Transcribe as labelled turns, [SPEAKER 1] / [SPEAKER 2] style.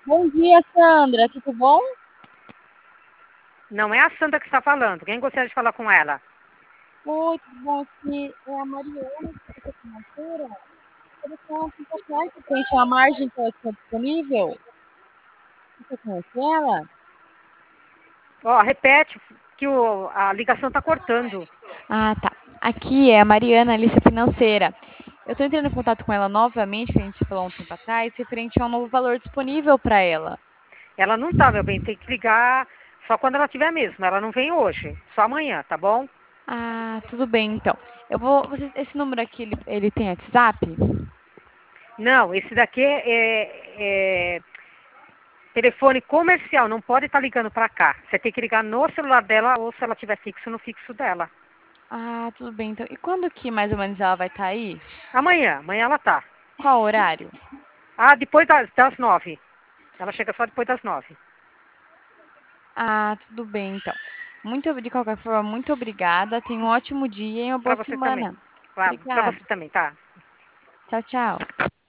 [SPEAKER 1] Bom dia, Sandra. Tudo bom?
[SPEAKER 2] Não é a Sandra que está falando. Quem gostaria de falar com ela?
[SPEAKER 1] Oi, tudo bom? Aqui é a Mariana, da financeira. Eles estão aqui atrás de frente à margem que ela tinha disponível. Você conhece ela?
[SPEAKER 2] Ó, repete que a ligação está cortando.
[SPEAKER 1] Ah, tá. Aqui é a Mariana, Alice Financeira. Eu estou entrando em contato com ela novamente, que a gente falou um tempo atrás, referente a um novo valor disponível para ela.
[SPEAKER 2] Ela não tá, meu bem. Tem que ligar só quando ela tiver mesmo. Ela não vem hoje. Só amanhã, tá bom?
[SPEAKER 1] Ah, tudo bem, então. Esse número aqui, ele tem WhatsApp?
[SPEAKER 2] Não, esse daqui é telefone comercial. Não pode estar ligando para cá. Você tem que ligar no celular dela ou se ela tiver fixo no fixo dela.
[SPEAKER 1] Ah, tudo bem, então. E quando que mais ou menos ela vai estar aí?
[SPEAKER 2] Amanhã ela tá.
[SPEAKER 1] Qual horário?
[SPEAKER 2] Ah, depois das 9. Ela chega só depois das 9.
[SPEAKER 1] Ah, tudo bem, então. De qualquer forma, muito obrigada. Tenha um ótimo dia e uma
[SPEAKER 2] Para
[SPEAKER 1] boa
[SPEAKER 2] você também.
[SPEAKER 1] semana.
[SPEAKER 2] Para
[SPEAKER 1] Obrigada.
[SPEAKER 2] você também, tá?
[SPEAKER 1] Tchau, tchau.